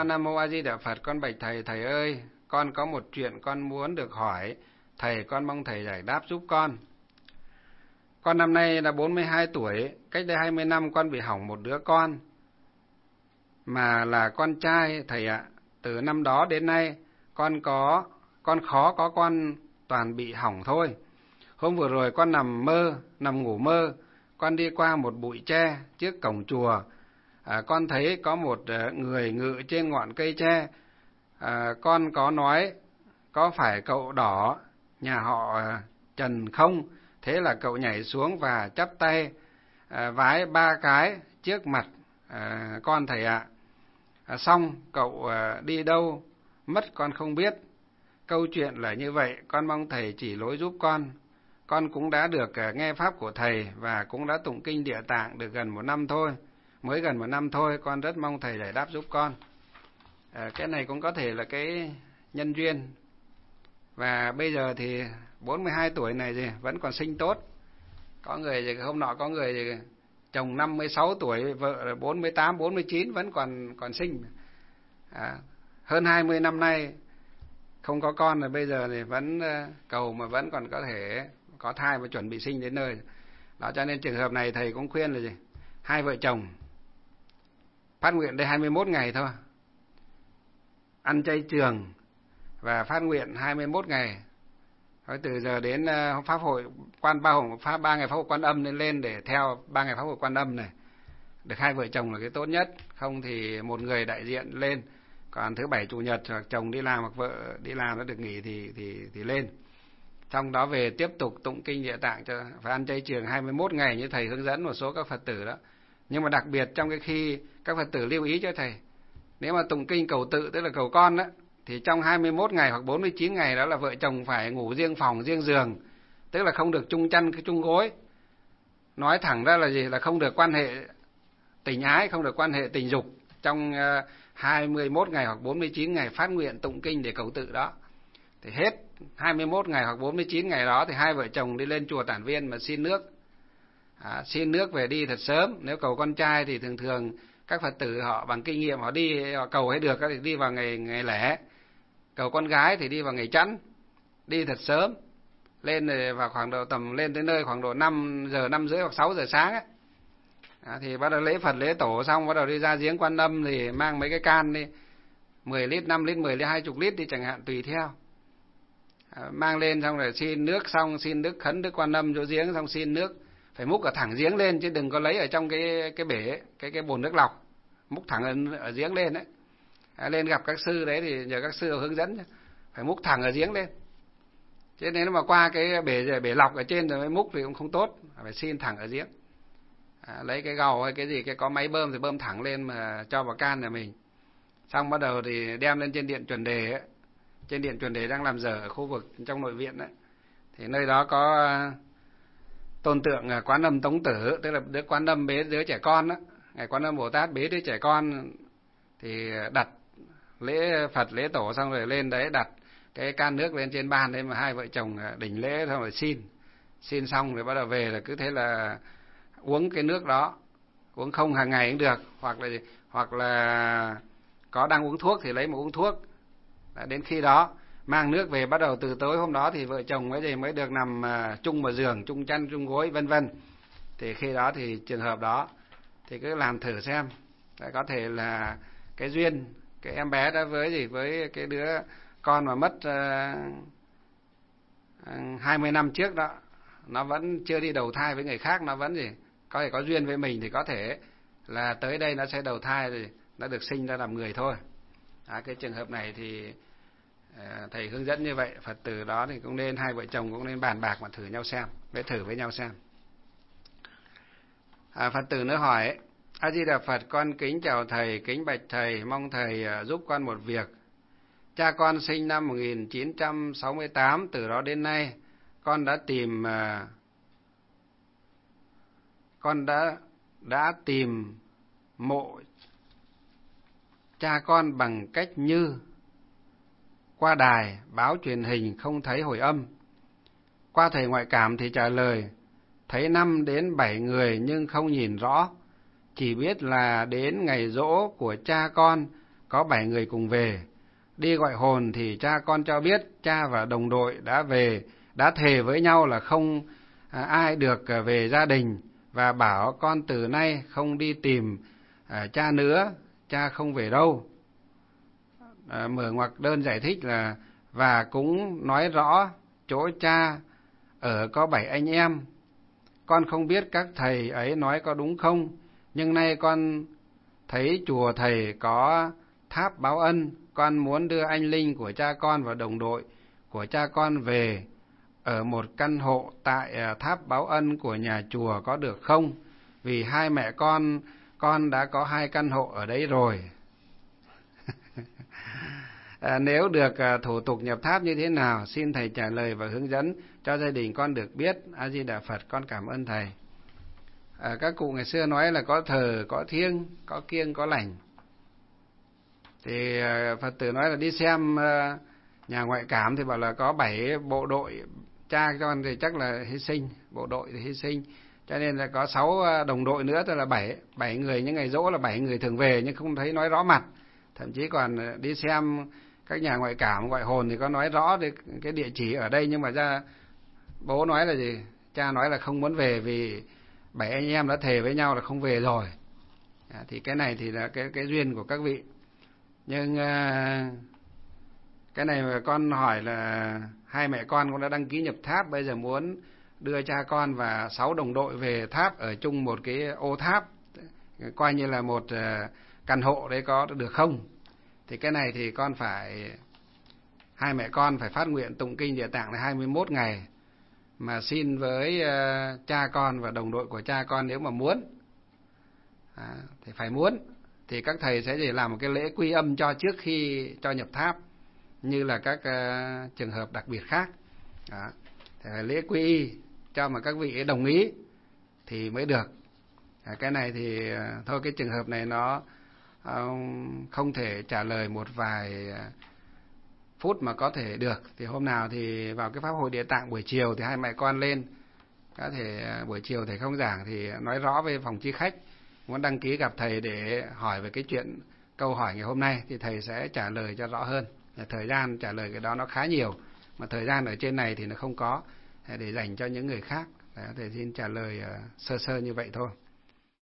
Con Nam Mô A Di Đà Phật. Con bạch thầy, thầy ơi, con có một chuyện con muốn được hỏi thầy, con mong thầy giải đáp giúp con. Con năm nay là 42 tuổi, cách đây 20 năm con bị hỏng một đứa con, mà là con trai thầy ạ. Từ năm đó đến nay, con khó có con toàn bị hỏng thôi. Hôm vừa rồi con nằm ngủ mơ, con đi qua một bụi tre trước cổng chùa. Con thấy có một người ngự trên ngọn cây tre. Con có nói, có phải cậu Đỏ nhà họ Trần không? Thế là cậu nhảy xuống và chắp tay vái 3 cái trước mặt con thầy ạ. Xong cậu đi đâu mất con không biết. Câu chuyện là như vậy, con mong thầy chỉ lối giúp con. Con cũng đã được nghe pháp của thầy và cũng đã tụng kinh Địa Tạng được gần 1 năm thôi. Mới gần 1 năm thôi, con rất mong thầy giải đáp giúp con. Cái này cũng có thể là cái nhân duyên. Và bây giờ thì 42 tuổi này thì vẫn còn sinh tốt. Có người hôm nọ có người chồng 56 tuổi, vợ 48, 49 vẫn còn sinh. Hơn 20 năm nay không có con rồi, bây giờ thì vẫn cầu mà vẫn còn có thể có thai và chuẩn bị sinh đến nơi. Đó, cho nên trường hợp này thầy cũng khuyên là gì? Hai vợ chồng phát nguyện đây 21 ngày thôi. Ăn chay trường và phát nguyện 21 ngày. Thôi từ giờ đến pháp hội ba ngày pháp hội Quan Âm lên để theo 3 ngày pháp hội Quan Âm này. Được hai vợ chồng là cái tốt nhất, không thì một người đại diện lên. Còn thứ Bảy Chủ nhật hoặc chồng đi làm hoặc vợ đi làm nó được nghỉ thì lên. Trong đó về tiếp tục tụng kinh Địa Tạng cho phải ăn chay trường 21 ngày như thầy hướng dẫn một số các Phật tử đó. Nhưng mà đặc biệt trong cái khi các Phật tử lưu ý cho thầy, nếu mà tụng kinh cầu tự tức là cầu con đó, thì trong 21 ngày hoặc 49 ngày đó là vợ chồng phải ngủ riêng phòng, riêng giường, tức là không được chung chăn, chung gối. Nói thẳng ra là gì? Là không được quan hệ tình ái, không được quan hệ tình dục trong 21 ngày hoặc 49 ngày phát nguyện tụng kinh để cầu tự đó. Thì hết 21 ngày hoặc 49 ngày đó thì hai vợ chồng đi lên chùa Tản Viên mà xin nước. Xin nước về đi thật sớm. Nếu cầu con trai thì thường các Phật tử họ bằng kinh nghiệm họ đi họ cầu hay được thì đi vào ngày lẻ. Cầu con gái thì đi vào ngày chẵn, đi thật sớm. Lên vào khoảng độ tầm lên tới nơi khoảng độ 5 giờ 5 rưỡi hoặc 6 giờ sáng ấy. Thì bắt đầu lễ Phật lễ tổ xong bắt đầu đi ra giếng Quan Âm thì mang mấy cái can đi 10 lít, 5 lít, 10 lít, 20 lít đi chẳng hạn tùy theo. Mang lên xong rồi xin nước, xong xin đức khấn Đức Quan Âm chỗ giếng, xong xin nước phải múc ở thẳng giếng lên chứ đừng có lấy ở trong cái bể, cái bồn nước lọc, múc thẳng ở giếng lên đấy. Lên gặp các sư đấy thì nhờ các sư hướng dẫn phải múc thẳng ở giếng lên. Chứ nếu mà qua cái bể lọc ở trên rồi mới múc thì cũng không tốt, phải xin thẳng ở giếng. Lấy cái gầu hay cái gì, cái có máy bơm thì bơm thẳng lên mà cho vào can nhà mình. Xong bắt đầu thì đem lên trên điện Chuẩn Đề ấy. Trên điện Chuẩn Đề đang làm dở ở khu vực trong nội viện đấy. Thì nơi đó có tôn tượng Quán Âm Tống Tử, tức là đứa Quán Âm bế đứa trẻ con đó. Ngài Quán Âm Bồ Tát bế đứa trẻ con thì đặt lễ Phật lễ tổ xong rồi lên đấy đặt cái can nước lên trên bàn đấy mà hai vợ chồng đỉnh lễ xong rồi xin xong rồi bắt đầu về là cứ thế là uống cái nước đó, uống không hàng ngày cũng được, hoặc là có đang uống thuốc thì lấy một uống thuốc. Đến khi đó mang nước về, bắt đầu từ tối hôm đó thì vợ chồng mới được nằm chung vào giường, chung chăn, chung gối vân vân. Thì khi đó thì trường hợp đó thì cứ làm thử xem, có thể là cái duyên cái em bé đó với cái đứa con mà mất 20 năm trước đó, nó vẫn chưa đi đầu thai với người khác, nó vẫn có thể có duyên với mình thì có thể là tới đây nó sẽ đầu thai rồi nó được sinh ra làm người thôi. Cái trường hợp này thì thầy hướng dẫn như vậy, Phật tử đó thì cũng nên hai vợ chồng cũng nên bàn bạc mà thử nhau xem, thử với nhau xem. Phật tử nữa hỏi: A Di Đà Phật, con kính chào thầy, kính bạch thầy, mong thầy giúp con một việc. Cha con sinh năm 1968, từ đó đến nay con đã tìm mộ cha con bằng cách như qua đài báo truyền hình không thấy hồi âm. Qua thầy ngoại cảm thì trả lời thấy 5 đến 7 người nhưng không nhìn rõ, chỉ biết là đến ngày giỗ của cha con có 7 người cùng về. Đi gọi hồn thì cha con cho biết cha và đồng đội đã thề với nhau là không ai được về gia đình, và bảo con từ nay không đi tìm cha nữa, cha không về đâu. Mở ngoặc đơn giải thích là và cũng nói rõ chỗ cha ở có 7 anh em. Con không biết các thầy ấy nói có đúng không, nhưng nay con thấy chùa thầy có tháp báo ân, con muốn đưa anh linh của cha con và đồng đội của cha con về ở một căn hộ tại tháp báo ân của nhà chùa có được không? Vì hai mẹ con đã có 2 căn hộ ở đấy rồi. Nếu được thủ tục nhập tháp như thế nào, xin thầy trả lời và hướng dẫn cho gia đình con được biết. A Di Đà Phật, con cảm ơn thầy. Các cụ ngày xưa nói là có thờ, có thiêng, có kiêng, có lành. Thì Phật tử nói là đi xem nhà ngoại cảm thì bảo là có 7 bộ đội, cha con thì chắc là hy sinh, bộ đội thì hy sinh, cho nên là có 6 đồng đội nữa, tức là 7 người. Những ngày dỗ là 7 người thường về nhưng không thấy nói rõ mặt. Thậm chí còn đi xem các nhà ngoại cảm, gọi hồn thì có nói rõ cái địa chỉ ở đây, nhưng mà bố nói là gì? Cha nói là không muốn về vì 7 anh em đã thề với nhau là không về rồi. Thì cái này thì là cái duyên của các vị. Nhưng cái này mà con hỏi là hai mẹ con cũng đã đăng ký nhập tháp, bây giờ muốn đưa cha con và 6 đồng đội về tháp ở chung một cái ô tháp, coi như là một căn hộ đấy, có được không? Thì cái này thì hai mẹ con phải phát nguyện tụng kinh Địa Tạng là 21 ngày, mà xin với cha con và đồng đội của cha con nếu mà muốn. Thì phải muốn thì các thầy sẽ để làm một cái lễ quy âm cho trước khi cho nhập tháp, như là các trường hợp đặc biệt khác. Thì phải lễ quy y cho mà các vị ấy đồng ý thì mới được. Cái này thì thôi, cái trường hợp này nó không thể trả lời một vài phút mà có thể được. Thì hôm nào thì vào cái pháp hội Địa Tạng buổi chiều thì hai mẹ con lên, có thể buổi chiều thầy không giảng thì nói rõ về phòng chi khách, muốn đăng ký gặp thầy để hỏi về cái chuyện câu hỏi ngày hôm nay thì thầy sẽ trả lời cho rõ hơn. Thời gian trả lời cái đó nó khá nhiều, mà thời gian ở trên này thì nó không có để dành cho những người khác. Thầy xin trả lời sơ sơ như vậy thôi.